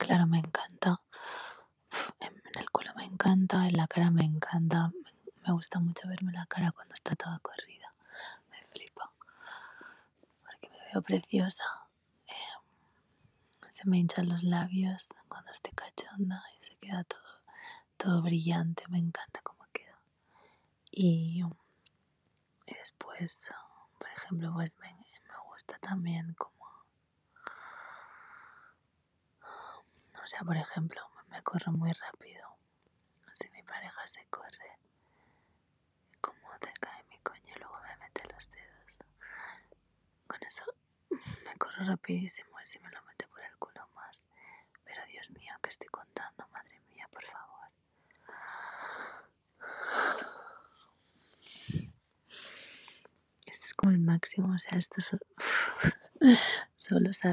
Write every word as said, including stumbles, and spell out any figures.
claro, me encanta. En el culo me encanta, en la cara me encanta. Me gusta mucho verme la cara cuando está toda corrida. Me flipa. Porque me veo preciosa. Eh, se me hinchan los labios cuando estoy cachonda y se queda todo, todo brillante. Me encanta cómo queda. Y, y después, por ejemplo, pues me, me gusta también como... O sea, por ejemplo, me corro muy rápido. Si mi pareja se corre como cerca de mi coño y luego me mete los dedos. Con eso me corro rapidísimo y si me lo mete por el culo más. Pero Dios mío, ¿qué estoy contando? Madre mía, por favor. Esto es como el máximo, o sea, esto so... solo sabe